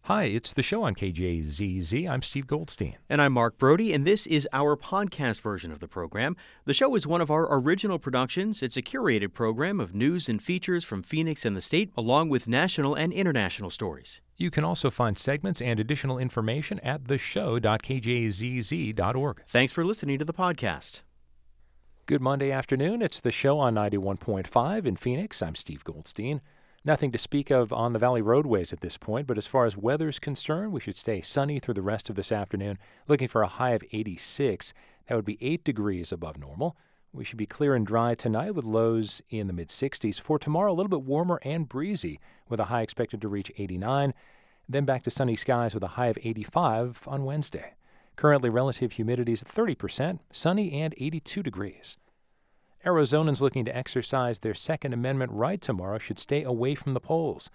Hi, it's the show on KJZZ. I'm Steve Goldstein. And I'm Mark Brody, and this is our podcast version of the program. The show is one of our original productions. It's a curated program of news and features from Phoenix and the state, along with national and international stories. You can also find segments and additional information at theshow.kjzz.org. Thanks for listening to the podcast. Good Monday afternoon. It's the show on 91.5 in Phoenix. I'm Steve Goldstein. Nothing to speak of on the Valley roadways at this point, but as far as weather's concerned, we should stay sunny through the rest of this afternoon, looking for a high of 86. That would be 8 degrees above normal. We should be clear and dry tonight with lows in the mid-60s. For tomorrow, a little bit warmer and breezy with a high expected to reach 89. Then back to sunny skies with a high of 85 on Wednesday. Currently, relative humidity is at 30%, sunny and 82 degrees. Arizonans looking to exercise their Second Amendment right tomorrow should stay away from the polls.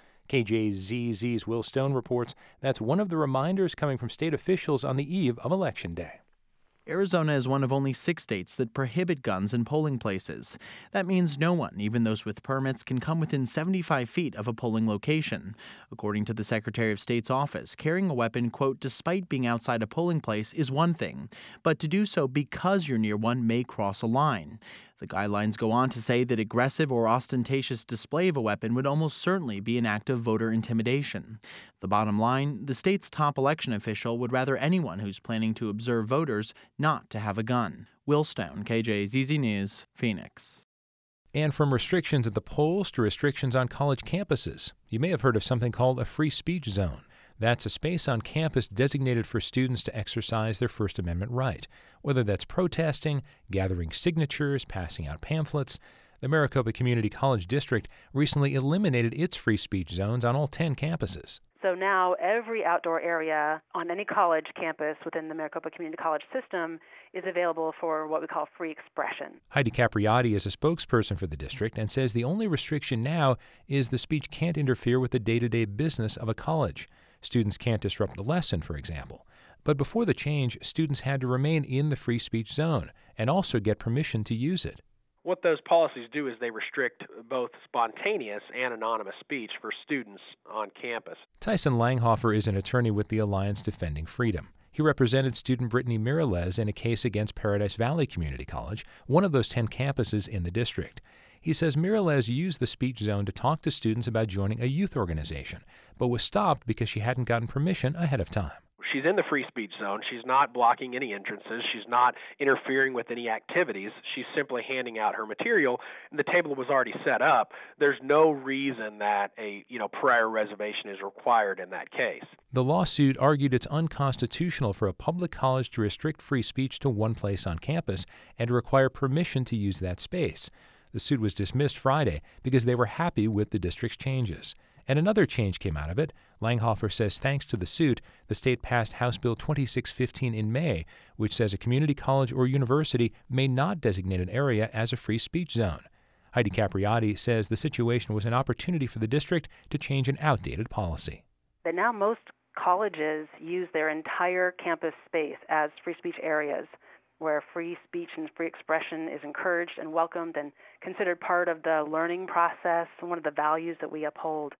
KJZZ's Will Stone reports that's one of the reminders coming from state officials on the eve of Election Day. Arizona is one of only 6 states that prohibit guns in polling places. That means no one, even those with permits, can come within 75 feet of a polling location. According to the Secretary of State's office, carrying a weapon, quote, despite being outside a polling place is one thing, but to do so because you're near one may cross a line. The guidelines go on to say that aggressive or ostentatious display of a weapon would almost certainly be an act of voter intimidation. The bottom line, the state's top election official would rather anyone who's planning to observe voters not to have a gun. Will Stone, KJZZ News, Phoenix. And from restrictions at the polls to restrictions on college campuses, you may have heard of something called a free speech zone. That's a space on campus designated for students to exercise their First Amendment right, whether that's protesting, gathering signatures, passing out pamphlets. The Maricopa Community College District recently eliminated its free speech zones on all 10 campuses. So now every outdoor area on any college campus within the Maricopa Community College system is available for what we call free expression. Heidi Capriati is a spokesperson for the district and says the only restriction now is the speech can't interfere with the day-to-day business of a college. Students can't disrupt a lesson, for example. But before the change, students had to remain in the free speech zone and also get permission to use it. What those policies do is they restrict both spontaneous and anonymous speech for students on campus. Tyson Langhofer is an attorney with the Alliance Defending Freedom. He represented student Brittany Mireles in a case against Paradise Valley Community College, one of those 10 campuses in the district. He says Mireles used the speech zone to talk to students about joining a youth organization, but was stopped because she hadn't gotten permission ahead of time. She's in the free speech zone. She's not blocking any entrances. She's not interfering with any activities. She's simply handing out her material, and the table was already set up. There's no reason that a prior reservation is required in that case. The lawsuit argued it's unconstitutional for a public college to restrict free speech to one place on campus and to require permission to use that space. The suit was dismissed Friday because they were happy with the district's changes. And another change came out of it. Langhofer says thanks to the suit, the state passed House Bill 2615 in May, which says a community college or university may not designate an area as a free speech zone. Heidi Capriati says the situation was an opportunity for the district to change an outdated policy. But now most colleges use their entire campus space as free speech areas, where free speech and free expression is encouraged and welcomed and considered part of the learning process and one of the values that we uphold.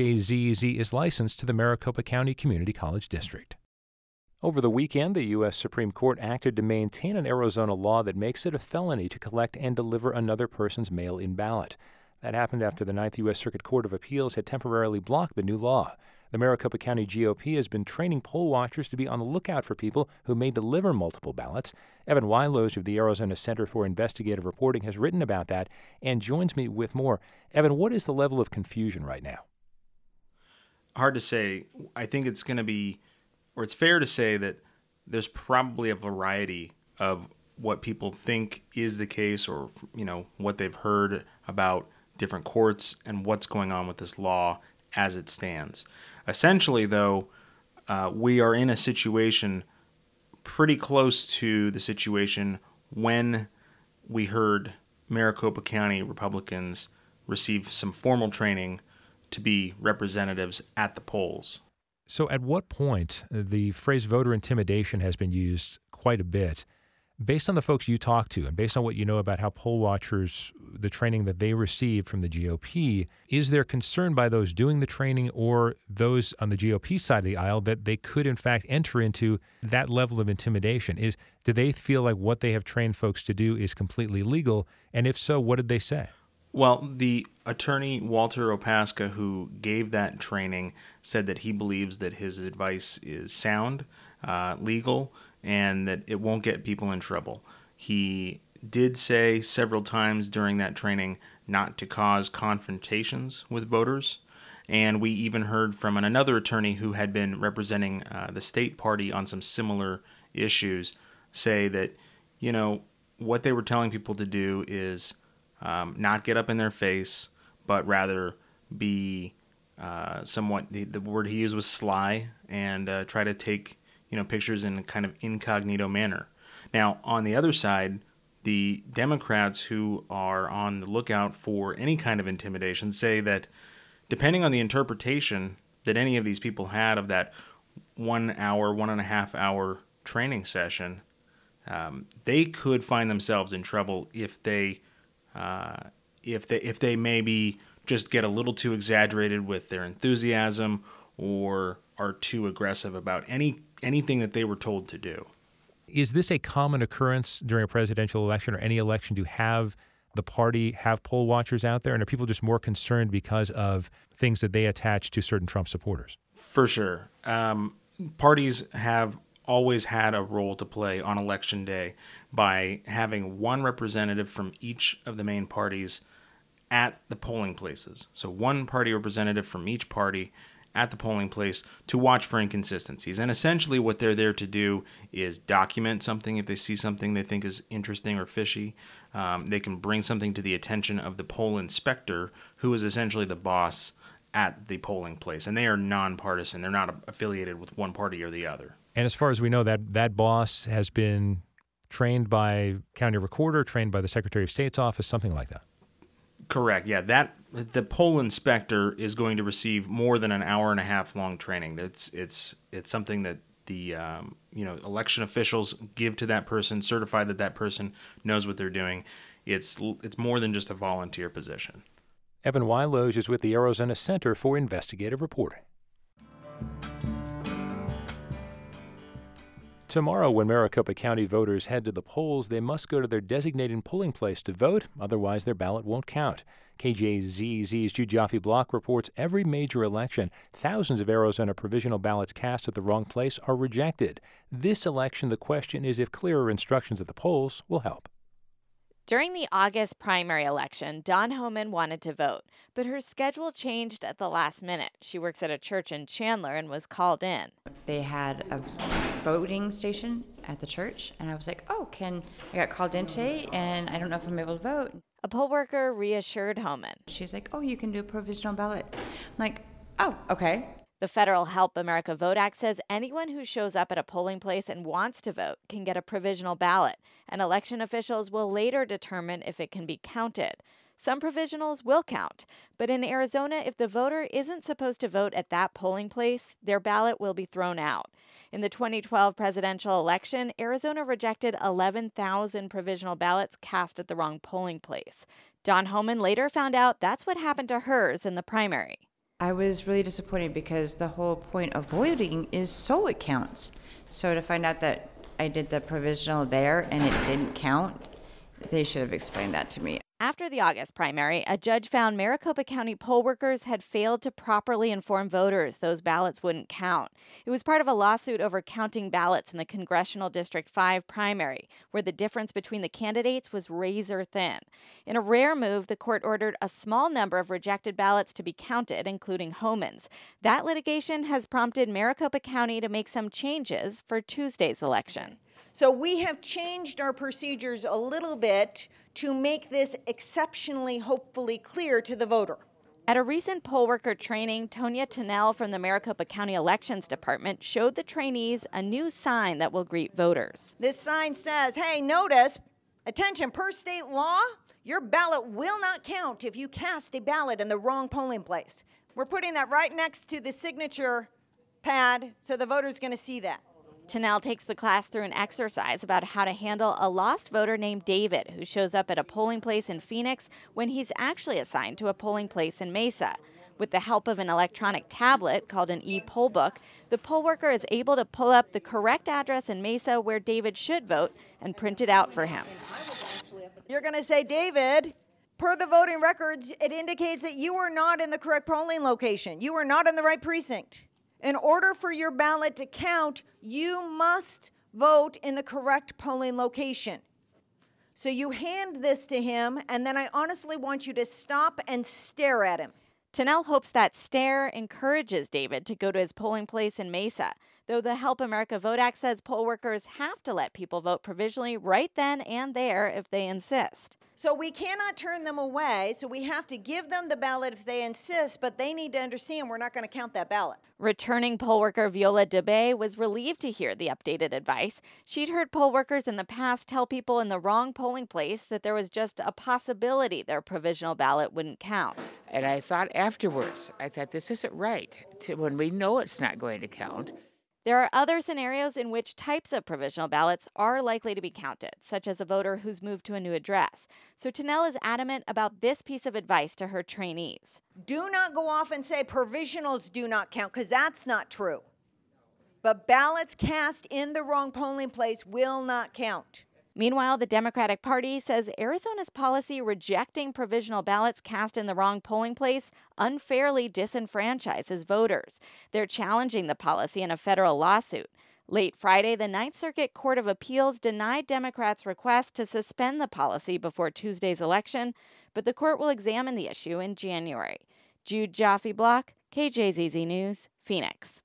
KJZZ is licensed to the Maricopa County Community College District. Over the weekend, the U.S. Supreme Court acted to maintain an Arizona law that makes it a felony to collect and deliver another person's mail-in ballot. That happened after the Ninth U.S. Circuit Court of Appeals had temporarily blocked the new law. The Maricopa County GOP has been training poll watchers to be on the lookout for people who may deliver multiple ballots. Evan Wilos of the Arizona Center for Investigative Reporting has written about that and joins me with more. Evan, what is the level of confusion right now? Hard to say. I think it's going to be, or it's fair to say that there's probably a variety of what people think is the case, or what they've heard about different courts and what's going on with this law as it stands. Essentially, though, we are in a situation pretty close to the situation when we heard Maricopa County Republicans receive some formal training to be representatives at the polls. So at what point, the phrase voter intimidation has been used quite a bit. Based on the folks you talk to and based on what you know about how poll watchers, the training that they received from the GOP, is there concern by those doing the training or those on the GOP side of the aisle that they could in fact enter into that level of intimidation? Do they feel like what they have trained folks to do is completely legal? And if so, what did they say? Well, the attorney, Walter Opaska, who gave that training, said that he believes that his advice is sound, legal, and that it won't get people in trouble. He did say several times during that training not to cause confrontations with voters. And we even heard from another attorney who had been representing the state party on some similar issues say that, what they were telling people to do is not get up in their face, but rather be somewhat, the word he used was sly, and try to take pictures in a kind of incognito manner. Now, on the other side, the Democrats who are on the lookout for any kind of intimidation say that depending on the interpretation that any of these people had of that 1 hour, 1.5 hour training session, they could find themselves in trouble if they maybe just get a little too exaggerated with their enthusiasm or are too aggressive about anything that they were told to do. Is this a common occurrence during a presidential election or any election to have the party have poll watchers out there? And are people just more concerned because of things that they attach to certain Trump supporters? For sure. Parties have always had a role to play on Election Day by having one representative from each of the main parties at the polling places. So one party representative from each party at the polling place to watch for inconsistencies. And essentially what they're there to do is document something if they see something they think is interesting or fishy. They can bring something to the attention of the poll inspector, who is essentially the boss at the polling place. And they are nonpartisan. They're not affiliated with one party or the other. And as far as we know, that boss has been trained by county recorder, trained by the Secretary of State's office, something like that. Correct. Yeah, the poll inspector is going to receive more than an hour and a half long training. It's something that the election officials give to that person, certify that person knows what they're doing. It's more than just a volunteer position. Evan Weiloge is with the Arizona Center for Investigative Reporting. Tomorrow, when Maricopa County voters head to the polls, they must go to their designated polling place to vote, otherwise their ballot won't count. KJZZ's Jude Joffe-Block reports every major election, thousands of Arizona provisional ballots cast at the wrong place are rejected. This election, the question is if clearer instructions at the polls will help. During the August primary election, Dawn Homan wanted to vote, but her schedule changed at the last minute. She works at a church in Chandler and was called in. They had a voting station at the church, and I was like, I got called in today, and I don't know if I'm able to vote. A poll worker reassured Homan. She's like, you can do a provisional ballot. I'm like, okay. The federal Help America Vote Act says anyone who shows up at a polling place and wants to vote can get a provisional ballot, and election officials will later determine if it can be counted. Some provisionals will count, but in Arizona, if the voter isn't supposed to vote at that polling place, their ballot will be thrown out. In the 2012 presidential election, Arizona rejected 11,000 provisional ballots cast at the wrong polling place. Dawn Homan later found out that's what happened to hers in the primary. I was really disappointed because the whole point of voting is so it counts. So to find out that I did the provisional there and it didn't count, they should have explained that to me. After the August primary, a judge found Maricopa County poll workers had failed to properly inform voters those ballots wouldn't count. It was part of a lawsuit over counting ballots in the Congressional District 5 primary, where the difference between the candidates was razor thin. In a rare move, the court ordered a small number of rejected ballots to be counted, including Homan's. That litigation has prompted Maricopa County to make some changes for Tuesday's election. So we have changed our procedures a little bit to make this exceptionally, hopefully clear to the voter. At a recent poll worker training, Tonya Tennell from the Maricopa County Elections Department showed the trainees a new sign that will greet voters. This sign says, hey, notice, attention, per state law, your ballot will not count if you cast a ballot in the wrong polling place. We're putting that right next to the signature pad so the voter's going to see that. Tennell takes the class through an exercise about how to handle a lost voter named David who shows up at a polling place in Phoenix when he's actually assigned to a polling place in Mesa. With the help of an electronic tablet called an e-poll book, the poll worker is able to pull up the correct address in Mesa where David should vote and print it out for him. You're going to say, David, per the voting records, it indicates that you are not in the correct polling location. You are not in the right precinct. In order for your ballot to count, you must vote in the correct polling location. So you hand this to him, and then I honestly want you to stop and stare at him. Tennell hopes that stare encourages David to go to his polling place in Mesa, though the Help America Vote Act says poll workers have to let people vote provisionally right then and there if they insist. So we cannot turn them away, so we have to give them the ballot if they insist, but they need to understand we're not going to count that ballot. Returning poll worker Viola DeBay was relieved to hear the updated advice. She'd heard poll workers in the past tell people in the wrong polling place that there was just a possibility their provisional ballot wouldn't count. And I thought afterwards, this isn't right. When we know it's not going to count. There are other scenarios in which types of provisional ballots are likely to be counted, such as a voter who's moved to a new address. So Tennell is adamant about this piece of advice to her trainees. Do not go off and say provisionals do not count, because that's not true. But ballots cast in the wrong polling place will not count. Meanwhile, the Democratic Party says Arizona's policy rejecting provisional ballots cast in the wrong polling place unfairly disenfranchises voters. They're challenging the policy in a federal lawsuit. Late Friday, the Ninth Circuit Court of Appeals denied Democrats' request to suspend the policy before Tuesday's election, but the court will examine the issue in January. Jude Jaffe-Block, KJZZ News, Phoenix.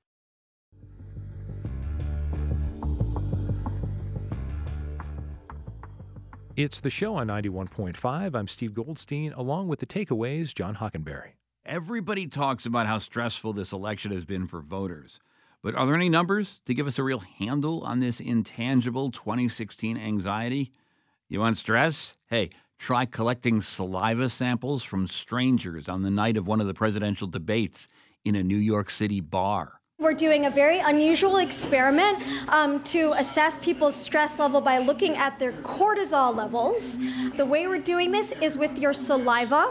It's the show on 91.5. I'm Steve Goldstein, along with the takeaways, John Hockenberry. Everybody talks about how stressful this election has been for voters. But are there any numbers to give us a real handle on this intangible 2016 anxiety? You want stress? Hey, try collecting saliva samples from strangers on the night of one of the presidential debates in a New York City bar. We're doing a very unusual experiment to assess people's stress level by looking at their cortisol levels. The way we're doing this is with your saliva.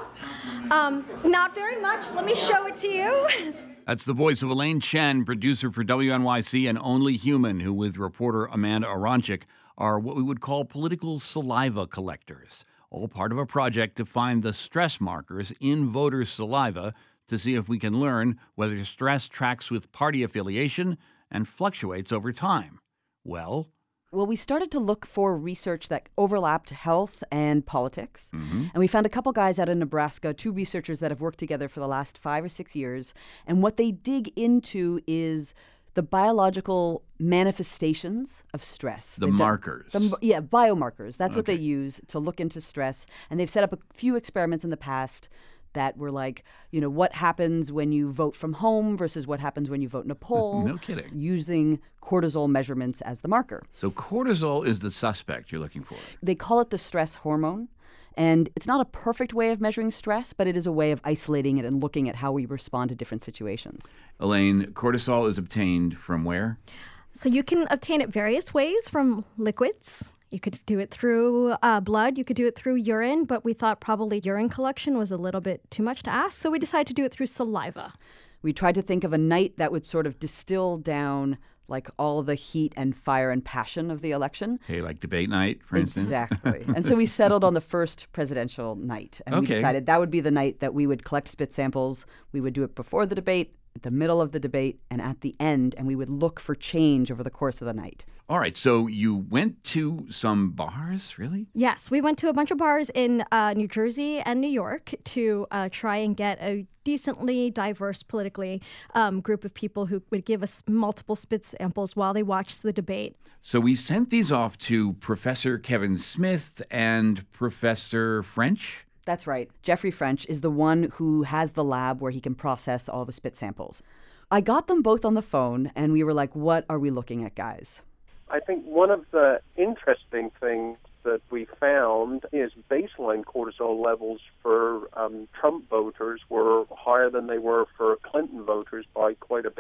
Not very much. Let me show it to you. That's the voice of Elaine Chen, producer for WNYC and Only Human, who with reporter Amanda Aronchik are what we would call political saliva collectors, all part of a project to find the stress markers in voters' saliva to see if we can learn whether stress tracks with party affiliation and fluctuates over time. Well, we started to look for research that overlapped health and politics. Mm-hmm. And we found a couple guys out of Nebraska, two researchers that have worked together for the last 5 or 6 years. And what they dig into is the biological manifestations of stress. The markers. Biomarkers. That's Okay. what they use to look into stress. And they've set up a few experiments in the past that were like, what happens when you vote from home versus what happens when you vote in a poll. No kidding. Using cortisol measurements as the marker. So cortisol is the suspect you're looking for. They call it the stress hormone. And it's not a perfect way of measuring stress, but it is a way of isolating it and looking at how we respond to different situations. Elaine, cortisol is obtained from where? So you can obtain it various ways from liquids. You could do it through blood. You could do it through urine, but we thought probably urine collection was a little bit too much to ask, so we decided to do it through saliva. We tried to think of a night that would sort of distill down like all the heat and fire and passion of the election. Okay, like debate night, for instance? Exactly. And so we settled on the first presidential night. And we decided that would be the night that we would collect spit samples. We would do it before the debate, at the middle of the debate, and at the end, and we would look for change over the course of the night. All right, so you went to some bars, really? Yes, we went to a bunch of bars in New Jersey and New York to try and get a decently diverse politically group of people who would give us multiple spit samples while they watched the debate. So we sent these off to Professor Kevin Smith and Professor French? That's right. Jeffrey French is the one who has the lab where he can process all the spit samples. I got them both on the phone, and we were like, what are we looking at, guys? I think one of the interesting things that we found is baseline cortisol levels for Trump voters were higher than they were for Clinton voters by quite a bit.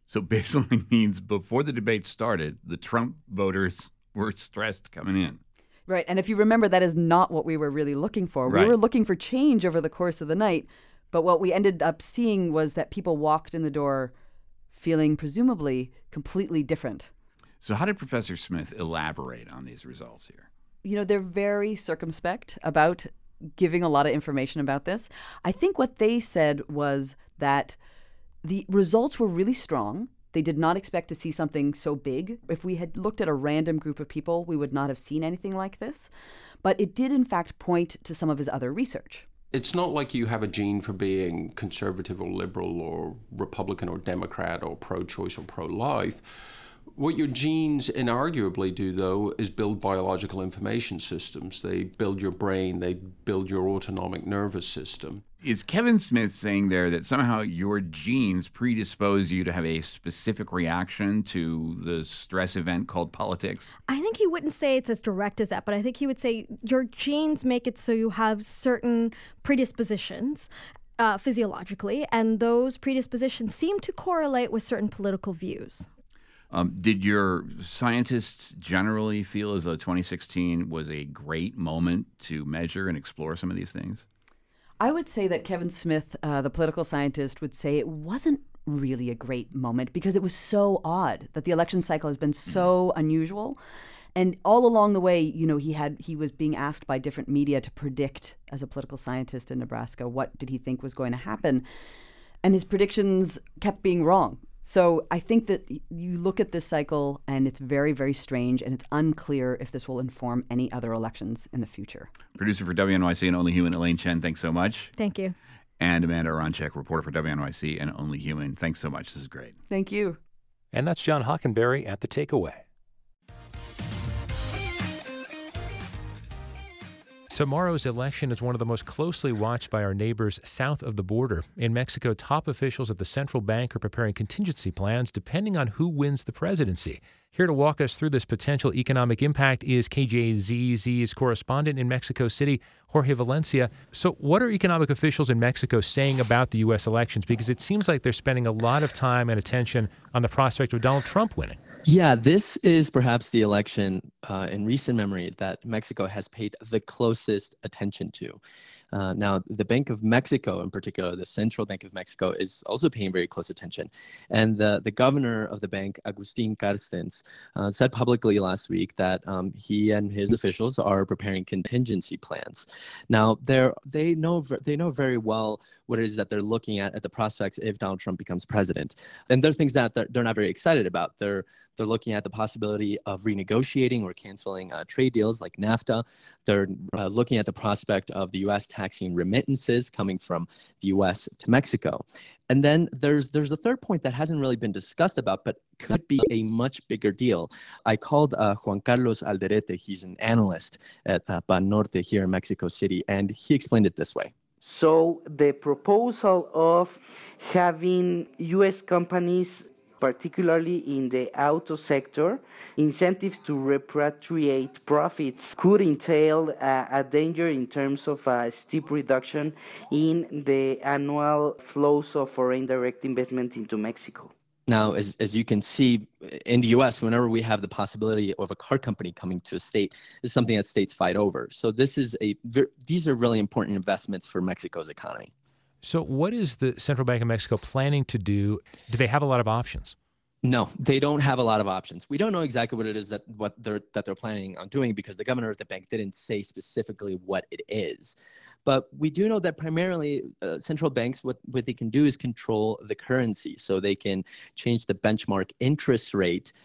So baseline means before the debate started, the Trump voters were stressed coming in. Right. And if you remember, that is not what we were really looking for. Right. We were looking for change over the course of the night. But what we ended up seeing was that people walked in the door feeling presumably completely different. So how did Professor Smith elaborate on these results here? You know, they're very circumspect about giving a lot of information about this. I think what they said was that the results were really strong. They did not expect to see something so big. If we had looked at a random group of people, we would not have seen anything like this. But it did, in fact, point to some of his other research. It's not like you have a gene for being conservative or liberal or Republican or Democrat or pro-choice or pro-life. What your genes inarguably do, though, is build biological information systems. They build your brain. They build your autonomic nervous system. Is Kevin Smith saying there that somehow your genes predispose you to have a specific reaction to the stress event called politics? I think he wouldn't say it's as direct as that, but I think he would say your genes make it so you have certain predispositions physiologically, and those predispositions seem to correlate with certain political views. Did your scientists generally feel as though 2016 was a great moment to measure and explore some of these things? I would say that Kevin Smith, the political scientist, would say it wasn't really a great moment because it was so odd that the election cycle has been so unusual. And all along the way, you know, he was being asked by different media to predict, as a political scientist in Nebraska, what did he think was going to happen. And his predictions kept being wrong. So I think that you look at this cycle and it's very, very strange, and it's unclear if this will inform any other elections in the future. Producer for WNYC and Only Human, Elaine Chen, thanks so much. Thank you. And Amanda Aronczyk, reporter for WNYC and Only Human, thanks so much. This is great. Thank you. And that's John Hockenberry at The Takeaway. Tomorrow's election is one of the most closely watched by our neighbors south of the border. In Mexico, top officials at the central bank are preparing contingency plans depending on who wins the presidency. Here to walk us through this potential economic impact is KJZZ's correspondent in Mexico City, Jorge Valencia. So what are economic officials in Mexico saying about the U.S. elections? Because it seems like they're spending a lot of time and attention on the prospect of Donald Trump winning. Yeah, this is perhaps the election in recent memory that Mexico has paid the closest attention to. Now, the Bank of Mexico, in particular, the Central Bank of Mexico, is also paying very close attention. And the governor of the bank, Agustín Carstens, said publicly last week that he and his officials are preparing contingency plans. Now, they know very well what it is that they're looking at the prospects if Donald Trump becomes president. And there are things that they're not very excited about. They're looking at the possibility of renegotiating or canceling trade deals like NAFTA. They're looking at the prospect of the U.S. taxing remittances coming from the U.S. to Mexico. And then there's a third point that hasn't really been discussed about, but could be a much bigger deal. I called Juan Carlos Alderete. He's an analyst at Banorte here in Mexico City, and he explained it this way. So the proposal of having U.S. companies, particularly in the auto sector, incentives to repatriate profits could entail a danger in terms of a steep reduction in the annual flows of foreign direct investment into Mexico. Now, as you can see, in the U.S., whenever we have the possibility of a car company coming to a state, is something that states fight over. So these are really important investments for Mexico's economy. So what is the Central Bank of Mexico planning to do? Do they have a lot of options? No, they don't have a lot of options. We don't know exactly what it is that they're planning on doing because the governor of the bank didn't say specifically what it is. But we do know that primarily central banks, what they can do is control the currency. So they can change the benchmark interest rate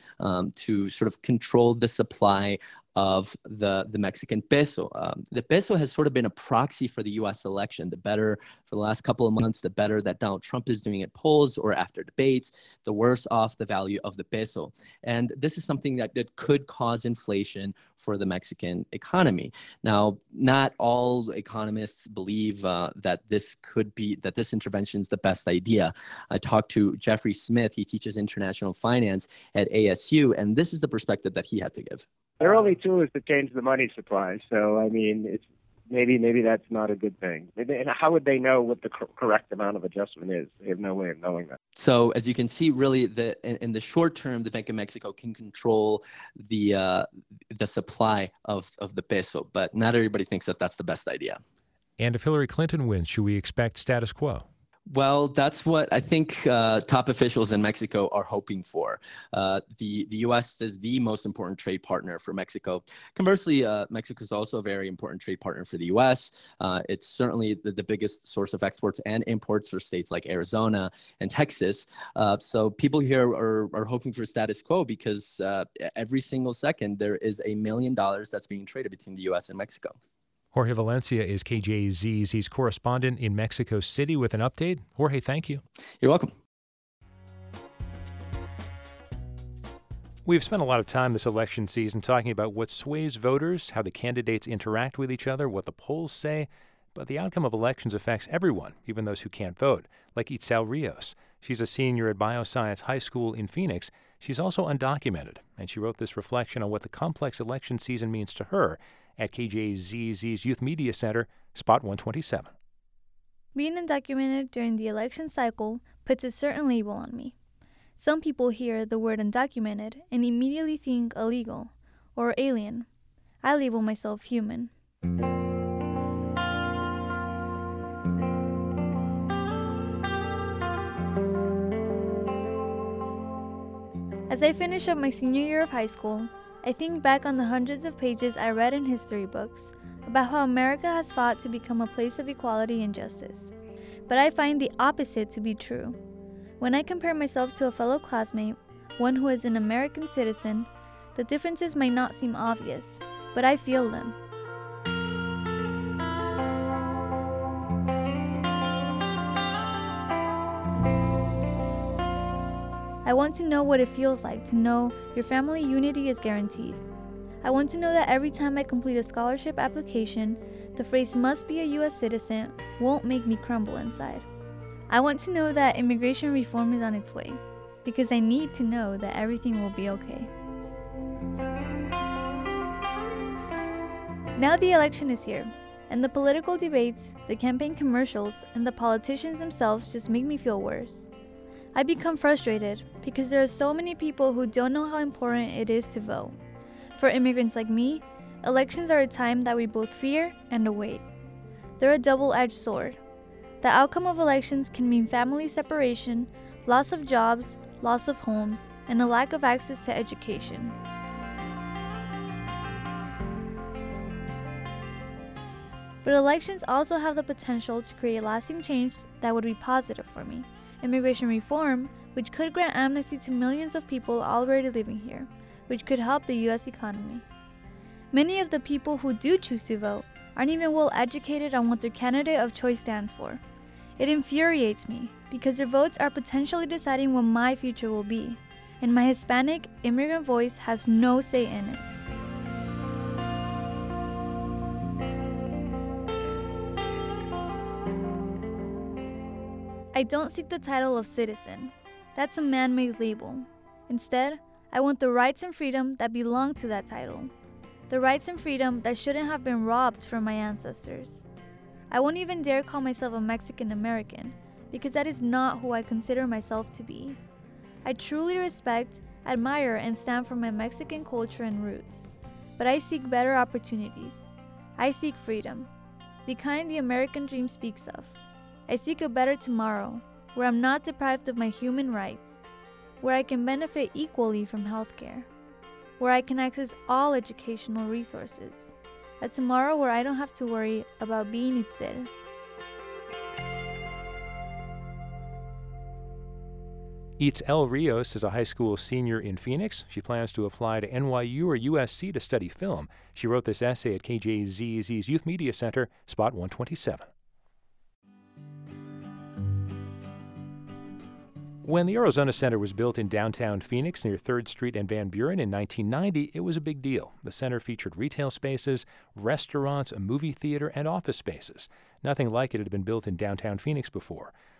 to sort of control the supply of the Mexican peso. The peso has sort of been a proxy for the U.S. election. The better for the last couple of months, the better that Donald Trump is doing at polls or after debates, the worse off the value of the peso. And this is something that could cause inflation for the Mexican economy. Now, not all economists believe that this intervention is the best idea. I talked to Jeffrey Smith. He teaches international finance at ASU, and this is the perspective that he had to give. Their only tool is to change the money supply. So, I mean, maybe that's not a good thing. And how would they know what the correct amount of adjustment is? They have no way of knowing that. So as you can see, really, in the short term, the Bank of Mexico can control the supply of the peso, but not everybody thinks that that's the best idea. And if Hillary Clinton wins, should we expect status quo? Well, that's what I think top officials in Mexico are hoping for. The U.S. is the most important trade partner for Mexico. Conversely, Mexico is also a very important trade partner for the U.S. It's certainly the biggest source of exports and imports for states like Arizona and Texas. So people here are hoping for status quo because every single second there is $1 million that's being traded between the U.S. and Mexico. Jorge Valencia is KJZZ's correspondent in Mexico City with an update. Jorge, thank you. You're welcome. We've spent a lot of time this election season talking about what sways voters, how the candidates interact with each other, what the polls say. But the outcome of elections affects everyone, even those who can't vote, like Itzel Rios. She's a senior at Bioscience High School in Phoenix. She's also undocumented, and she wrote this reflection on what the complex election season means to her at KJZZ's Youth Media Center, Spot 127. Being undocumented during the election cycle puts a certain label on me. Some people hear the word undocumented and immediately think illegal or alien. I label myself human. As I finish up my senior year of high school, I think back on the hundreds of pages I read in history books about how America has fought to become a place of equality and justice. But I find the opposite to be true. When I compare myself to a fellow classmate, one who is an American citizen, the differences might not seem obvious, but I feel them. I want to know what it feels like to know your family unity is guaranteed. I want to know that every time I complete a scholarship application, the phrase "must be a U.S. citizen" won't make me crumble inside. I want to know that immigration reform is on its way, because I need to know that everything will be okay. Now the election is here, and the political debates, the campaign commercials, and the politicians themselves just make me feel worse. I become frustrated because there are so many people who don't know how important it is to vote. For immigrants like me, elections are a time that we both fear and await. They're a double-edged sword. The outcome of elections can mean family separation, loss of jobs, loss of homes, and a lack of access to education. But elections also have the potential to create lasting change that would be positive for me. Immigration reform, which could grant amnesty to millions of people already living here, which could help the U.S. economy. Many of the people who do choose to vote aren't even well educated on what their candidate of choice stands for. It infuriates me because their votes are potentially deciding what my future will be, and my Hispanic immigrant voice has no say in it. I don't seek the title of citizen. That's a man-made label. Instead, I want the rights and freedom that belong to that title. The rights and freedom that shouldn't have been robbed from my ancestors. I won't even dare call myself a Mexican American, because that is not who I consider myself to be. I truly respect, admire, and stand for my Mexican culture and roots. But I seek better opportunities. I seek freedom, the kind the American dream speaks of. I seek a better tomorrow, where I'm not deprived of my human rights, where I can benefit equally from healthcare, where I can access all educational resources, a tomorrow where I don't have to worry about being Itzel. Itzel Rios is a high school senior in Phoenix. She plans to apply to NYU or USC to study film. She wrote this essay at KJZZ's Youth Media Center, Spot 127. When the Arizona Center was built in downtown Phoenix near 3rd Street and Van Buren in 1990, it was a big deal. The center featured retail spaces, restaurants, a movie theater, and office spaces. Nothing like it had been built in downtown Phoenix before.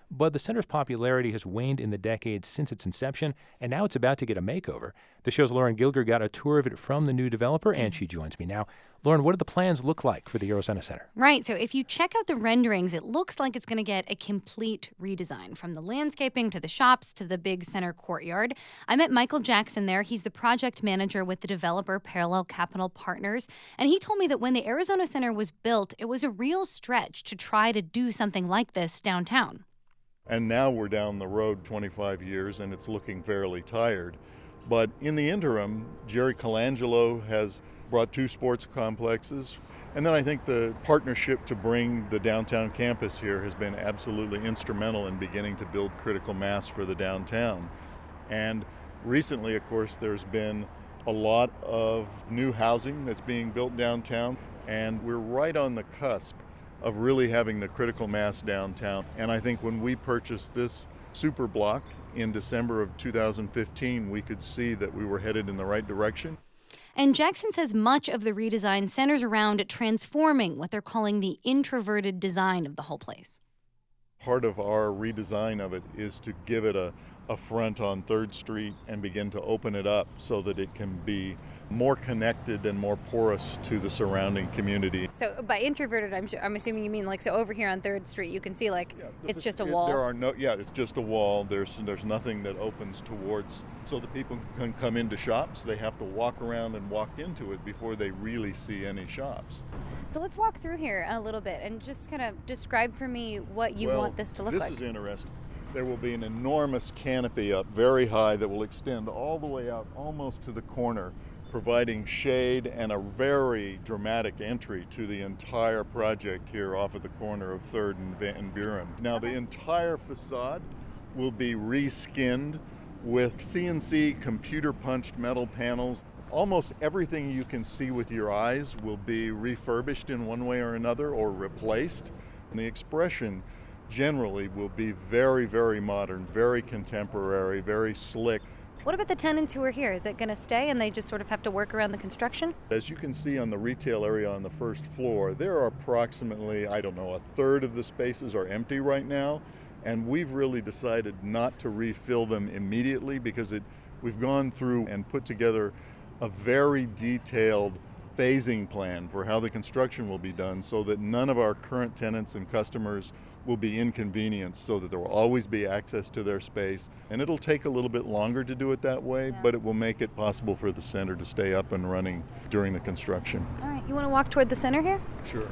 but the center's popularity has waned in the decades since its inception, and now it's about to get a makeover. The show's Lauren Gilger got a tour of it from the new developer, and she joins me now. Lauren, what do the plans look like for the Arizona Center? Right. So if you check out the renderings, it looks like it's going to get a complete redesign, from the landscaping to the shops to the big center courtyard. I met Michael Jackson there. He's the project manager with the developer Parallel Capital Partners. And he told me that when the Arizona Center was built, it was a real stretch to try to do something like this downtown. And now we're down the road 25 years and it's looking fairly tired. But in the interim, Jerry Colangelo has brought 2 sports complexes. And then I think the partnership to bring the downtown campus here has been absolutely instrumental in beginning to build critical mass for the downtown. And recently, of course, there's been a lot of new housing that's being built downtown. And we're right on the cusp of really having the critical mass downtown. And I think when we purchased this super block in December of 2015, we could see that we were headed in the right direction. And Jackson says much of the redesign centers around transforming what they're calling the introverted design of the whole place. Part of our redesign of it is to give it a front on 3rd Street and begin to open it up so that it can be more connected and more porous to the surrounding community. So by introverted, I'm assuming you mean so over here on 3rd Street, you can see it's just a wall. It's just a wall. There's nothing that opens towards, so that people can come into shops. They have to walk around and walk into it before they really see any shops. So let's walk through here a little bit and just kind of describe for me what you want this to look like. This is interesting. There will be an enormous canopy up very high that will extend all the way out almost to the corner, providing shade and a very dramatic entry to the entire project here off of the corner of 3rd and Buren. Now, the entire facade will be reskinned with CNC computer-punched metal panels. Almost everything you can see with your eyes will be refurbished in one way or another or replaced. And the expression generally will be very, very modern, very contemporary, very slick. What about the tenants who are here? Is it going to stay and they just sort of have to work around the construction? As you can see on the retail area on the 1st floor, there are approximately, a third of the spaces are empty right now. And we've really decided not to refill them immediately because we've gone through and put together a very detailed phasing plan for how the construction will be done so that none of our current tenants and customers will be inconvenienced, so that there will always be access to their space. And it'll take a little bit longer to do it that way, but it will make it possible for the center to stay up and running during the construction. All right, you want to walk toward the center here? Sure.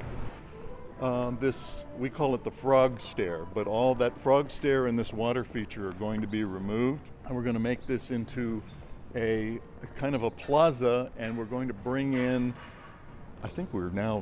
We call it the frog stair, but all that frog stair and this water feature are going to be removed. And we're going to make this into a kind of a plaza, and we're going to bring in, I think we're now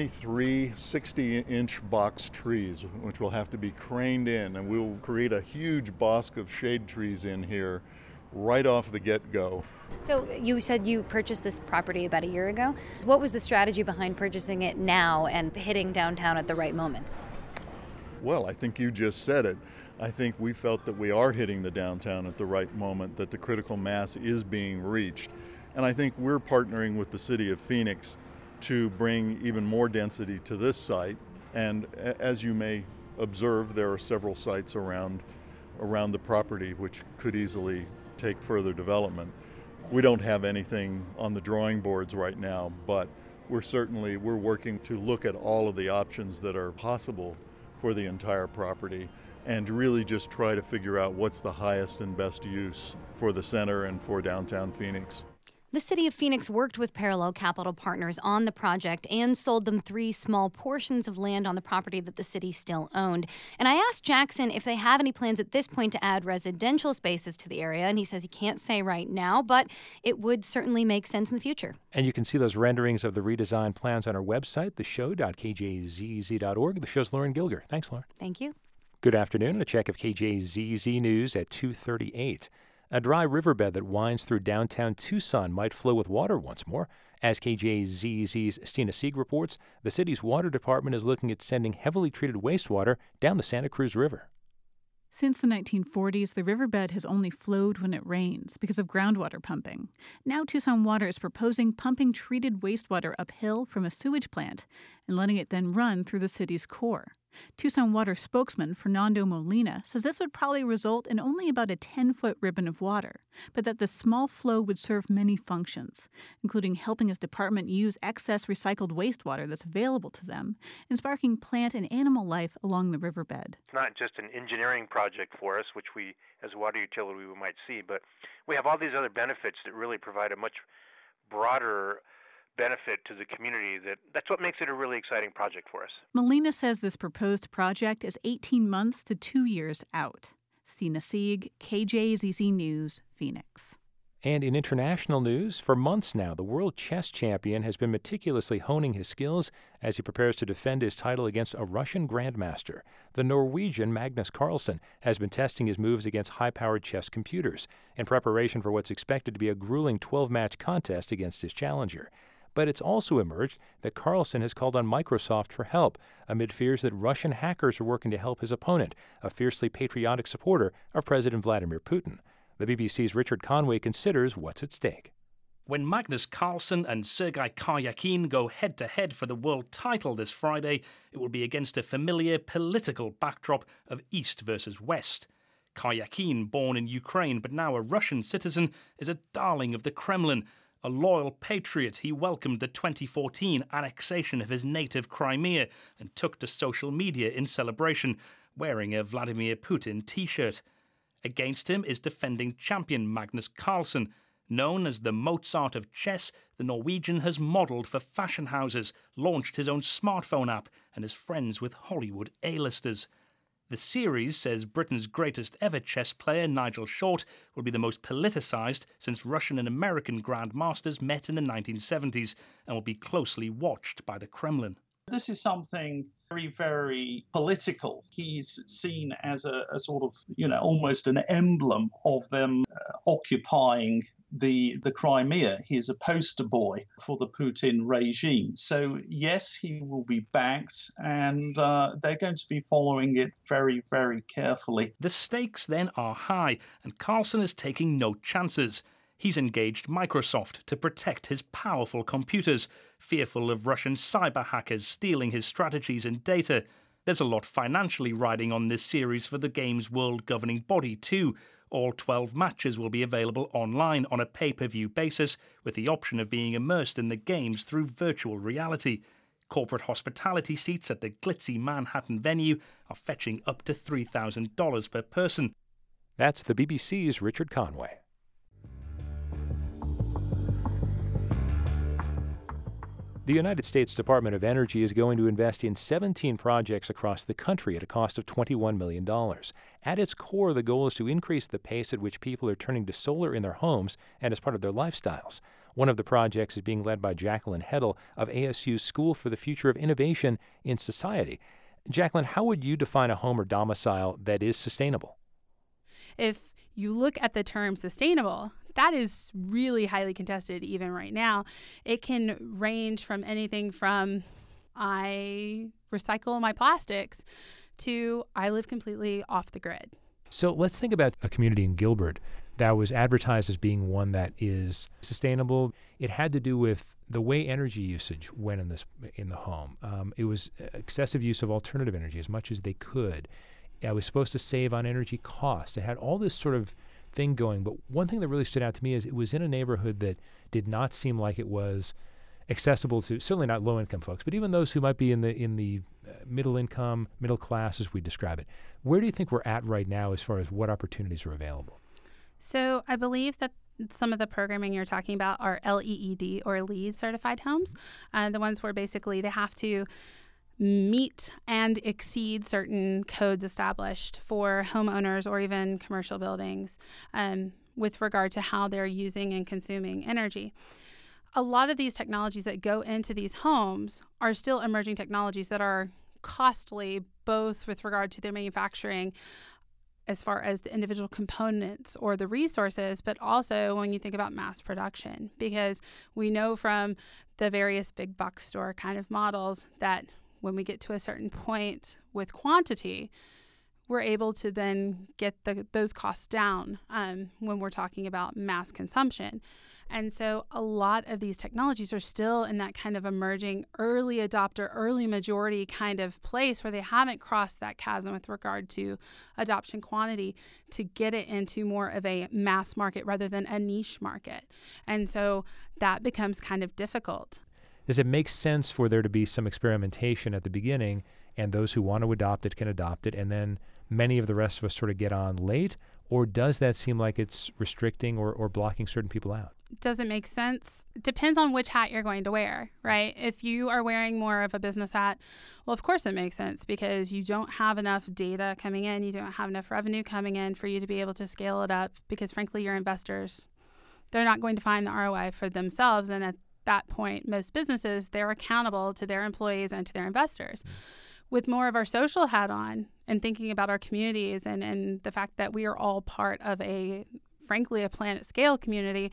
23 60-inch box trees, which will have to be craned in, and we'll create a huge bosque of shade trees in here right off the get-go. So you said you purchased this property about a year ago. What was the strategy behind purchasing it now and hitting downtown at the right moment? Well, I think you just said it. I think we felt that we are hitting the downtown at the right moment, that the critical mass is being reached. And I think we're partnering with the city of Phoenix to bring even more density to this site. And as you may observe, there are several sites around the property which could easily take further development. We don't have anything on the drawing boards right now, but we're working to look at all of the options that are possible for the entire property and really just try to figure out what's the highest and best use for the center and for downtown Phoenix. The city of Phoenix worked with Parallel Capital Partners on the project and sold them 3 small portions of land on the property that the city still owned. And I asked Jackson if they have any plans at this point to add residential spaces to the area, and he says he can't say right now, but it would certainly make sense in the future. And you can see those renderings of the redesigned plans on our website, theshow.kjzz.org. The show's Lauren Gilger. Thanks, Lauren. Thank you. Good afternoon. A check of KJZZ News at 2:38. A dry riverbed that winds through downtown Tucson might flow with water once more. As KJZZ's Stina Sieg reports, the city's water department is looking at sending heavily treated wastewater down the Santa Cruz River. Since the 1940s, the riverbed has only flowed when it rains because of groundwater pumping. Now Tucson Water is proposing pumping treated wastewater uphill from a sewage plant and letting it then run through the city's core. Tucson Water spokesman Fernando Molina says this would probably result in only about a 10-foot ribbon of water, but that the small flow would serve many functions, including helping his department use excess recycled wastewater that's available to them and sparking plant and animal life along the riverbed. It's not just an engineering project for us, which we, as a water utility, we might see, but we have all these other benefits that really provide a much broader benefit to the community. That's what makes it a really exciting project for us. Molina says this proposed project is 18 months to 2 years out. Sina Sieg, KJZZ News, Phoenix. And in international news, for months now, the world chess champion has been meticulously honing his skills as he prepares to defend his title against a Russian grandmaster. The Norwegian Magnus Carlsen has been testing his moves against high-powered chess computers in preparation for what's expected to be a grueling 12-match contest against his challenger. But it's also emerged that Carlsen has called on Microsoft for help amid fears that Russian hackers are working to help his opponent, a fiercely patriotic supporter of President Vladimir Putin. The BBC's Richard Conway considers what's at stake. When Magnus Carlsen and Sergei Karyakin go head-to-head for the world title this Friday, it will be against a familiar political backdrop of East versus West. Karyakin, born in Ukraine but now a Russian citizen, is a darling of the Kremlin. A loyal patriot, he welcomed the 2014 annexation of his native Crimea and took to social media in celebration, wearing a Vladimir Putin t-shirt. Against him is defending champion Magnus Carlsen. Known as the Mozart of chess, the Norwegian has modelled for fashion houses, launched his own smartphone app, and is friends with Hollywood A-listers. The series says Britain's greatest ever chess player, Nigel Short, will be the most politicised since Russian and American grandmasters met in the 1970s and will be closely watched by the Kremlin. This is something very, very political. He's seen as a sort of, almost an emblem of them occupying the Crimea. He is a poster boy for the Putin regime. So, yes, he will be backed, and they're going to be following it very, very carefully. The stakes then are high, and Carlsen is taking no chances. He's engaged Microsoft to protect his powerful computers, fearful of Russian cyber hackers stealing his strategies and data. There's a lot financially riding on this series for the game's world governing body too. All 12 matches will be available online on a pay-per-view basis, with the option of being immersed in the games through virtual reality. Corporate hospitality seats at the glitzy Manhattan venue are fetching up to $3,000 per person. That's the BBC's Richard Conway. The United States Department of Energy is going to invest in 17 projects across the country at a cost of $21 million. At its core, the goal is to increase the pace at which people are turning to solar in their homes and as part of their lifestyles. One of the projects is being led by Jacqueline Heddle of ASU's School for the Future of Innovation in Society. Jacqueline, how would you define a home or domicile that is sustainable? If you look at the term sustainable, that is really highly contested even right now. It can range from anything from I recycle my plastics to I live completely off the grid. So let's think about a community in Gilbert that was advertised as being one that is sustainable. It had to do with the way energy usage went in the home. It was excessive use of alternative energy as much as they could. I was supposed to save on energy costs. It had all this sort of thing going, but one thing that really stood out to me is it was in a neighborhood that did not seem like it was accessible to, certainly not low-income folks, but even those who might be in the middle income, middle class as we describe it. Where do you think we're at right now as far as what opportunities are available? So I believe that some of the programming you're talking about are LEED or LEED certified homes, the ones where basically they have to meet and exceed certain codes established for homeowners or even commercial buildings with regard to how they're using and consuming energy. A lot of these technologies that go into these homes are still emerging technologies that are costly, both with regard to their manufacturing as far as the individual components or the resources, but also when you think about mass production, because we know from the various big box store kind of models that when we get to a certain point with quantity, we're able to then get those costs down when we're talking about mass consumption. And so a lot of these technologies are still in that kind of emerging early adopter, early majority kind of place where they haven't crossed that chasm with regard to adoption quantity to get it into more of a mass market rather than a niche market. And so that becomes kind of difficult. Does it make sense for there to be some experimentation at the beginning, and those who want to adopt it can adopt it, and then many of the rest of us sort of get on late? Or does that seem like it's restricting or blocking certain people out? Does it make sense? It depends on which hat you're going to wear, right? If you are wearing more of a business hat, well, of course it makes sense because you don't have enough data coming in, you don't have enough revenue coming in for you to be able to scale it up because, frankly, your investors, they're not going to find the ROI for themselves. And at that point, most businesses, they're accountable to their employees and to their investors. With more of our social hat on and thinking about our communities and the fact that we are all part of frankly, a planet scale community,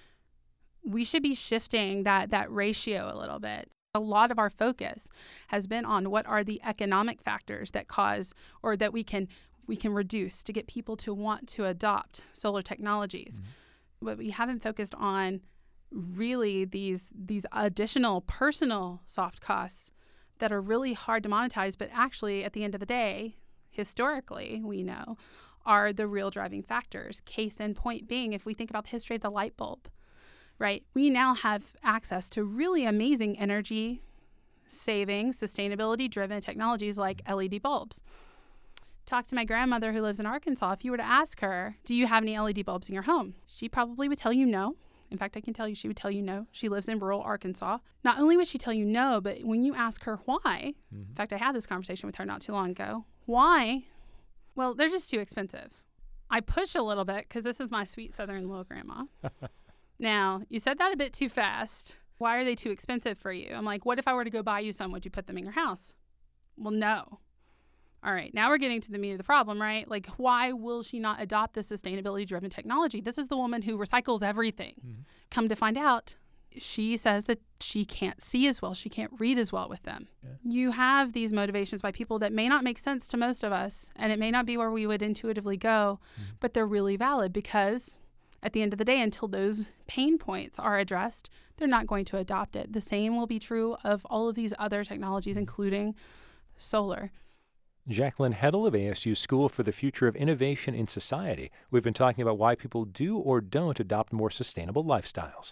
we should be shifting that ratio a little bit. A lot of our focus has been on what are the economic factors that cause or that we can reduce to get people to want to adopt solar technologies. Mm-hmm. But we haven't focused on really these additional personal soft costs that are really hard to monetize, but actually at the end of the day, historically, we know, are the real driving factors. Case in point being, if we think about the history of the light bulb, right? We now have access to really amazing energy saving, sustainability driven technologies like LED bulbs. Talk to my grandmother who lives in Arkansas. If you were to ask her, do you have any LED bulbs in your home? She probably would tell you no. In fact, I can tell you she would tell you no. She lives in rural Arkansas. Not only would she tell you no, but when you ask her why, in fact, I had this conversation with her not too long ago. Why? Well, they're just too expensive. I push a little bit because this is my sweet Southern little grandma. Now, you said that a bit too fast. Why are they too expensive for you? I'm like, what if I were to go buy you some? Would you put them in your house? Well, no. All right, now we're getting to the meat of the problem, right? Like, why will she not adopt this sustainability-driven technology? This is the woman who recycles everything. Mm-hmm. Come to find out, she says that she can't see as well. She can't read as well with them. Yeah. You have these motivations by people that may not make sense to most of us, and it may not be where we would intuitively go, but they're really valid because at the end of the day, until those pain points are addressed, they're not going to adopt it. The same will be true of all of these other technologies, including solar. Jacqueline Heddle of ASU School for the Future of Innovation in Society. We've been talking about why people do or don't adopt more sustainable lifestyles.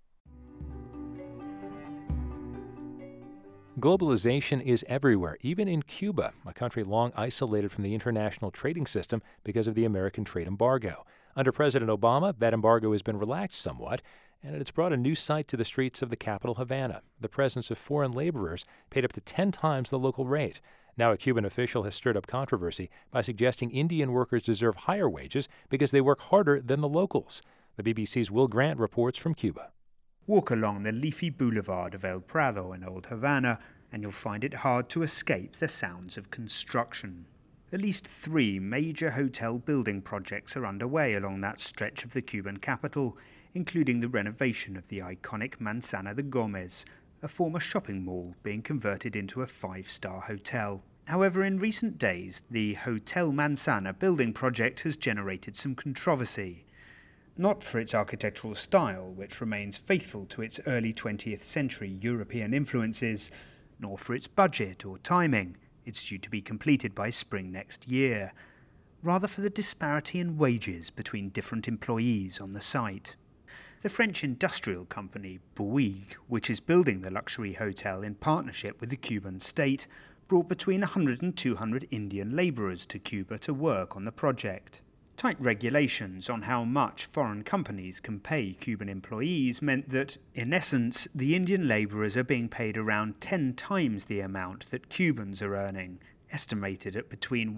Globalization is everywhere, even in Cuba, a country long isolated from the international trading system because of the American trade embargo. Under President Obama, that embargo has been relaxed somewhat, and it's brought a new sight to the streets of the capital, Havana. The presence of foreign laborers paid up to 10 times the local rate. Now a Cuban official has stirred up controversy by suggesting Indian workers deserve higher wages because they work harder than the locals. The BBC's Will Grant reports from Cuba. Walk along the leafy boulevard of El Prado in Old Havana, and you'll find it hard to escape the sounds of construction. At least 3 major hotel building projects are underway along that stretch of the Cuban capital, including the renovation of the iconic Manzana de Gomez, a former shopping mall being converted into a 5-star hotel. However, in recent days, the Hotel Manzana building project has generated some controversy. Not for its architectural style, which remains faithful to its early 20th century European influences, nor for its budget or timing. It's due to be completed by spring next year. Rather for the disparity in wages between different employees on the site. The French industrial company Bouygues, which is building the luxury hotel in partnership with the Cuban state, brought between 100 and 200 Indian labourers to Cuba to work on the project. Tight regulations on how much foreign companies can pay Cuban employees meant that, in essence, the Indian labourers are being paid around 10 times the amount that Cubans are earning, estimated at between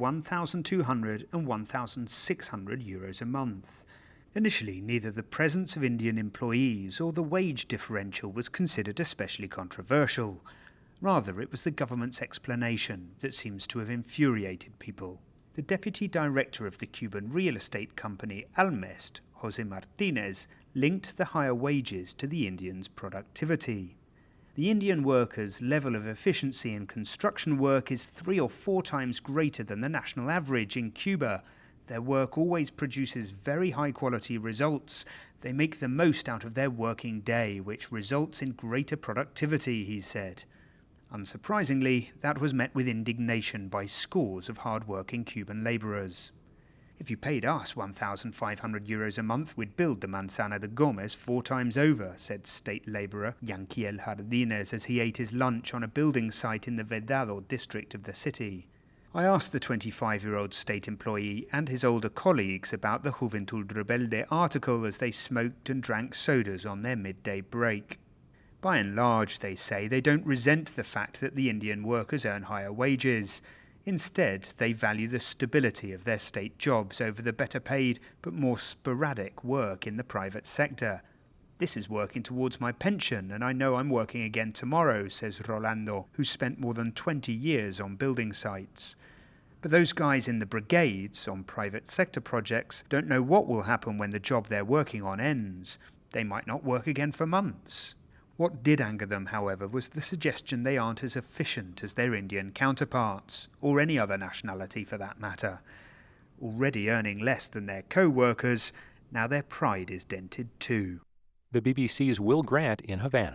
1,200 and 1,600 euros a month. Initially, neither the presence of Indian employees or the wage differential was considered especially controversial. Rather, it was the government's explanation that seems to have infuriated people. The deputy director of the Cuban real estate company Almest, Jose Martinez, linked the higher wages to the Indians' productivity. The Indian workers' level of efficiency in construction work is 3 or 4 times greater than the national average in Cuba. Their work always produces very high-quality results. They make the most out of their working day, which results in greater productivity, he said. Unsurprisingly, that was met with indignation by scores of hard-working Cuban labourers. If you paid us €1,500 a month, we'd build the Manzana de Gomez 4 times over, said state labourer Yanquiel Jardines as he ate his lunch on a building site in the Vedado district of the city. I asked the 25-year-old state employee and his older colleagues about the Juventud Rebelde article as they smoked and drank sodas on their midday break. By and large, they say, they don't resent the fact that the Indian workers earn higher wages. Instead, they value the stability of their state jobs over the better paid but more sporadic work in the private sector. This is working towards my pension, and I know I'm working again tomorrow, says Rolando, who spent more than 20 years on building sites. But those guys in the brigades on private sector projects don't know what will happen when the job they're working on ends. They might not work again for months. What did anger them, however, was the suggestion they aren't as efficient as their Indian counterparts, or any other nationality for that matter. Already earning less than their co-workers, now their pride is dented too. The BBC's Will Grant in Havana.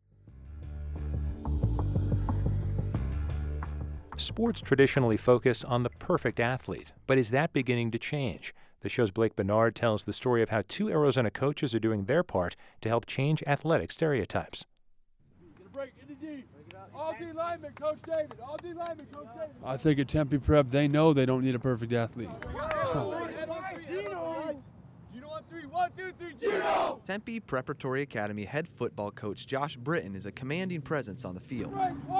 Sports traditionally focus on the perfect athlete, but is that beginning to change? The show's Blake Bernard tells the story of how 2 Arizona coaches are doing their part to help change athletic stereotypes. All D linemen, Coach David. All D linemen, Coach David. I think at Tempe Prep, they know they don't need a perfect athlete. Tempe Preparatory Academy head football coach Josh Britton is a commanding presence on the field.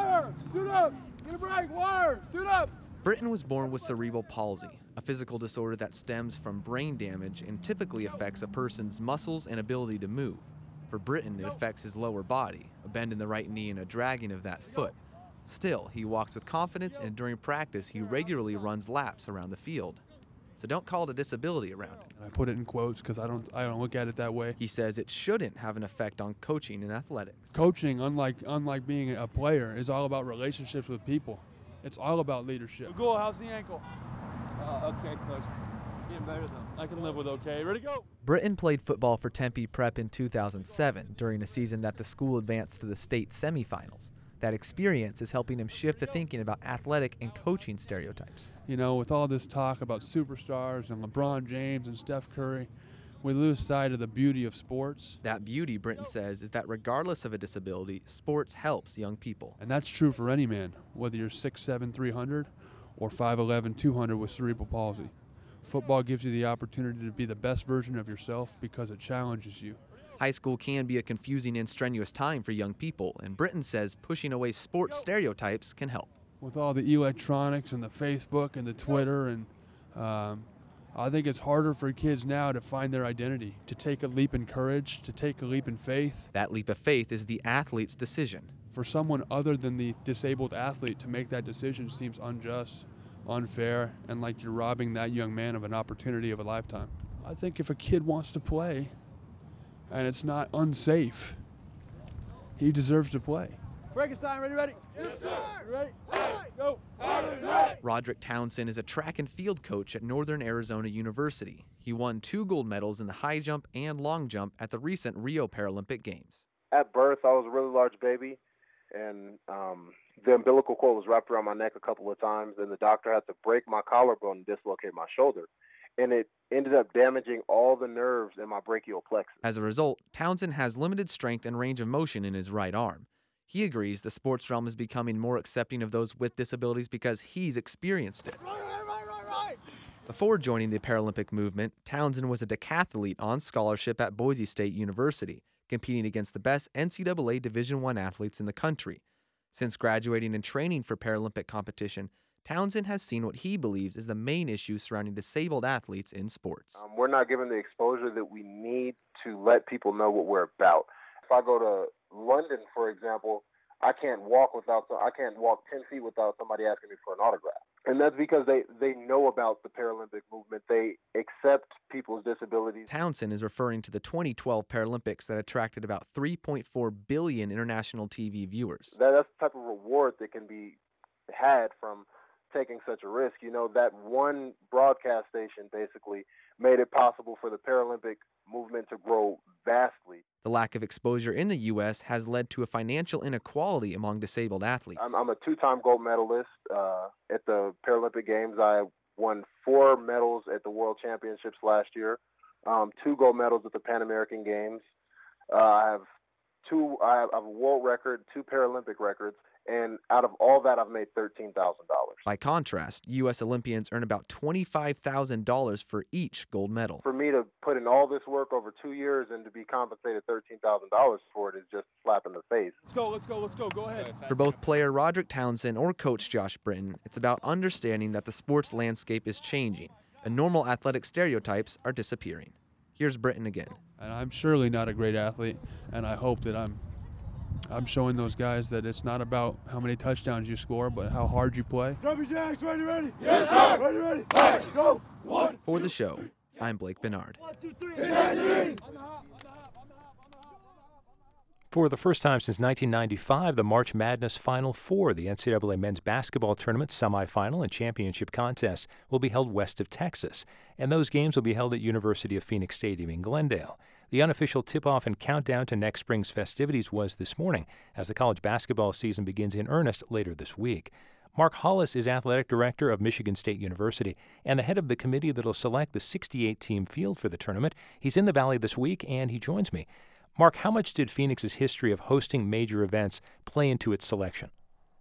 Britton was born with cerebral palsy, a physical disorder that stems from brain damage and typically affects a person's muscles and ability to move. For Britton, it affects his lower body, a bend in the right knee and a dragging of that foot. Still, he walks with confidence, and during practice, he regularly runs laps around the field. So don't call it a disability around it. I put it in quotes because I don't look at it that way. He says it shouldn't have an effect on coaching and athletics. Coaching, unlike being a player, is all about relationships with people. It's all about leadership. Go, how's the ankle? Okay, coach. Getting better though. I can live with okay. Ready to go. Britton played football for Tempe Prep in 2007 during a season that the school advanced to the state semifinals. That experience is helping him shift the thinking about athletic and coaching stereotypes. You know, with all this talk about superstars and LeBron James and Steph Curry, we lose sight of the beauty of sports. That beauty, Britton says, is that regardless of a disability, sports helps young people. And that's true for any man, whether you're 6'7", 300 or 5'11", 200 with cerebral palsy. Football gives you the opportunity to be the best version of yourself because it challenges you. High school can be a confusing and strenuous time for young people, and Britton says pushing away sports stereotypes can help. With all the electronics and the Facebook and the Twitter, and I think it's harder for kids now to find their identity, to take a leap in courage, to take a leap in faith. That leap of faith is the athlete's decision. For someone other than the disabled athlete to make that decision seems unjust, unfair, and like you're robbing that young man of an opportunity of a lifetime. I think if a kid wants to play, and it's not unsafe, he deserves to play. Frankenstein, ready? Yes, sir. Ready? Go. Roderick Townsend is a track and field coach at Northern Arizona University. He won 2 gold medals in the high jump and long jump at the recent Rio Paralympic Games. At birth, I was a really large baby, and the umbilical cord was wrapped around my neck a couple of times, and the doctor had to break my collarbone and dislocate my shoulder. And it ended up damaging all the nerves in my brachial plexus. As a result, Townsend has limited strength and range of motion in his right arm. He agrees the sports realm is becoming more accepting of those with disabilities because he's experienced it. Right. Before joining the Paralympic movement, Townsend was a decathlete on scholarship at Boise State University, competing against the best NCAA Division I athletes in the country. Since graduating and training for Paralympic competition, Townsend has seen what he believes is the main issue surrounding disabled athletes in sports. We're not given the exposure that we need to let people know what we're about. If I go to London, for example, I can't walk 10 feet without somebody asking me for an autograph. And that's because they know about the Paralympic movement. They accept people's disabilities. Townsend is referring to the 2012 Paralympics that attracted about 3.4 billion international TV viewers. That's the type of reward that can be had from taking such a risk. You know, that one broadcast station basically made it possible for the Paralympic movement to grow vastly. The lack of exposure in the U.S. has led to a financial inequality among disabled athletes. I'm a two-time gold medalist at the Paralympic Games. I won 4 medals at the World Championships last year, 2 gold medals at the Pan American Games. I have a world record, 2 Paralympic records, and out of all that, I've made $13,000. By contrast, U.S. Olympians earn about $25,000 for each gold medal. For me to put in all this work over 2 years and to be compensated $13,000 for it is just a slap in the face. Let's go. Go ahead. For both player Roderick Townsend or coach Josh Britton, it's about understanding that the sports landscape is changing and normal athletic stereotypes are disappearing. Here's Britton again. And I'm surely not a great athlete, and I hope that I'm showing those guys that it's not about how many touchdowns you score, but how hard you play. Jumping jacks, ready? Yes, sir! Ready? Hey, go! 1, For the show, I'm Blake Bernard. 1, 2, 3. For the first time since 1995, the March Madness Final Four, the NCAA men's basketball tournament semifinal and championship contests, will be held west of Texas, and those games will be held at University of Phoenix Stadium in Glendale. The unofficial tip-off and countdown to next spring's festivities was this morning, as the college basketball season begins in earnest later this week. Mark Hollis is athletic director of Michigan State University and the head of the committee that will select the 68-team field for the tournament. He's in the Valley this week, and he joins me. Mark, how much did Phoenix's history of hosting major events play into its selection?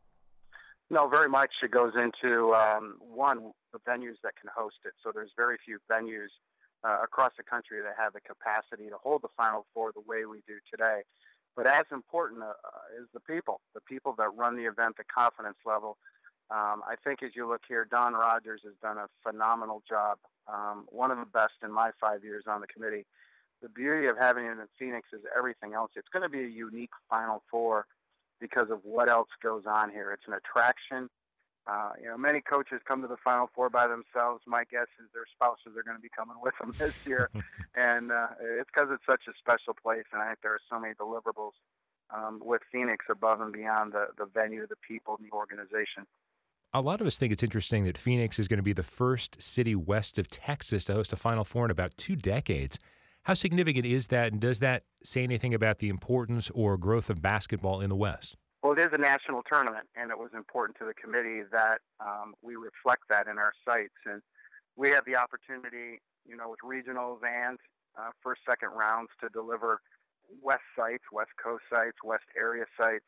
No, very much. It goes into, one, the venues that can host it. So there's very few venues across the country that have the capacity to hold the Final Four the way we do today. But as important is the people that run the event, the confidence level. I think as you look here, Don Rogers has done a phenomenal job, one of the best in my 5 years on the committee. The beauty of having it in Phoenix is everything else. It's going to be a unique Final Four because of what else goes on here. It's an attraction. Many coaches come to the Final Four by themselves. My guess is their spouses are going to be coming with them this year. And it's because it's such a special place. And I think there are so many deliverables with Phoenix above and beyond the venue, the people, and the organization. A lot of us think it's interesting that Phoenix is going to be the first city west of Texas to host a Final Four in about 2 decades. How significant is that, and does that say anything about the importance or growth of basketball in the West? Well, it is a national tournament, and it was important to the committee that we reflect that in our sites. And we have the opportunity, with regionals and first, second rounds to deliver West sites, West Coast sites, West area sites.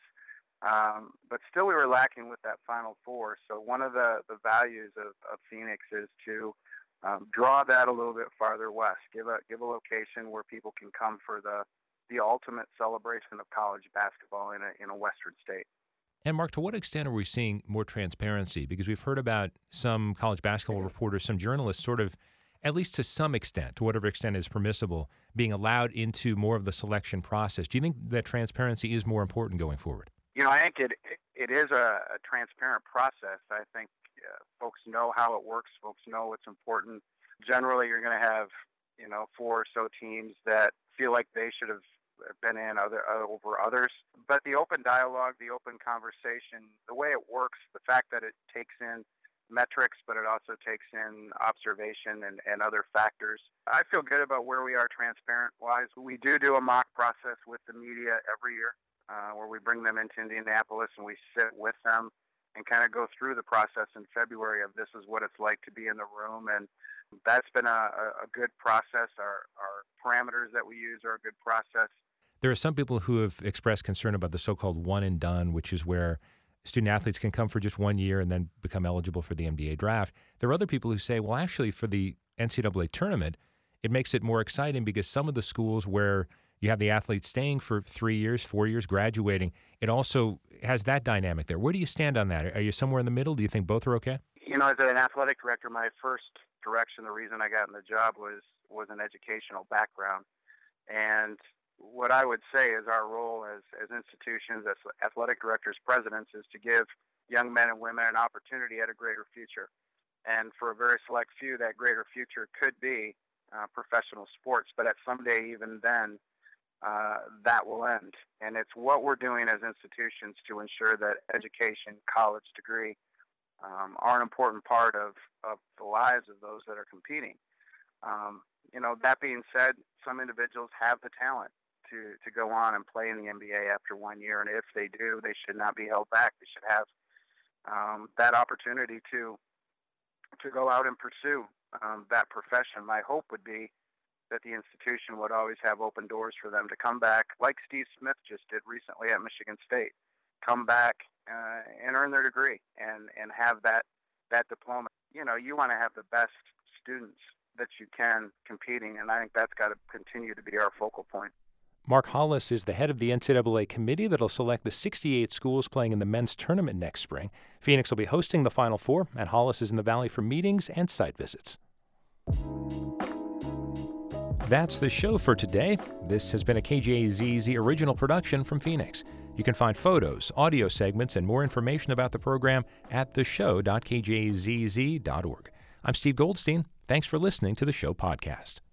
But still we were lacking with that Final Four. So one of the values of Phoenix is to draw that a little bit farther west, give a location where people can come for the ultimate celebration of college basketball in a western state. And Mark, to what extent are we seeing more transparency? Because we've heard about some college basketball reporters, some journalists sort of, at least to some extent, to whatever extent is permissible, being allowed into more of the selection process. Do you think that transparency is more important going forward? I think it is a transparent process. I think folks know how it works. Folks know what's important. Generally, you're going to have, 4 or so teams that feel like they should have been in over others. But the open dialogue, the open conversation, the way it works, the fact that it takes in metrics, but it also takes in observation and other factors. I feel good about where we are transparent-wise. We do a mock process with the media every year where we bring them into Indianapolis and we sit with them and kind of go through the process in February of this is what it's like to be in the room. And that's been a good process. Our parameters that we use are a good process. There are some people who have expressed concern about the so-called one and done, which is where student athletes can come for just 1 year and then become eligible for the NBA draft. There are other people who say, well, actually, for the NCAA tournament, it makes it more exciting because some of the schools where you have the athletes staying for 3 years, 4 years, graduating, it also has that dynamic there. Where do you stand on that? Are you somewhere in the middle? Do you think both are okay? As an athletic director, my first direction, the reason I got in the job was an educational background. And what I would say is our role as institutions, as athletic directors, presidents, is to give young men and women an opportunity at a greater future. And for a very select few, that greater future could be professional sports. But at someday, even then, that will end. And it's what we're doing as institutions to ensure that education, college degree, are an important part of the lives of those that are competing. That being said, some individuals have the talent to go on and play in the NBA after 1 year. And if they do, they should not be held back. They should have that opportunity to go out and pursue that profession. My hope would be that the institution would always have open doors for them to come back, like Steve Smith just did recently at Michigan State, come back and earn their degree and have that diploma. You want to have the best students that you can competing, and I think that's got to continue to be our focal point. Mark Hollis is the head of the NCAA committee that'll select the 68 schools playing in the men's tournament next spring. Phoenix will be hosting the Final Four, and Hollis is in the Valley for meetings and site visits. That's the show for today. This has been a KJZZ original production from Phoenix. You can find photos, audio segments, and more information about the program at theshow.kjzz.org. I'm Steve Goldstein. Thanks for listening to the show podcast.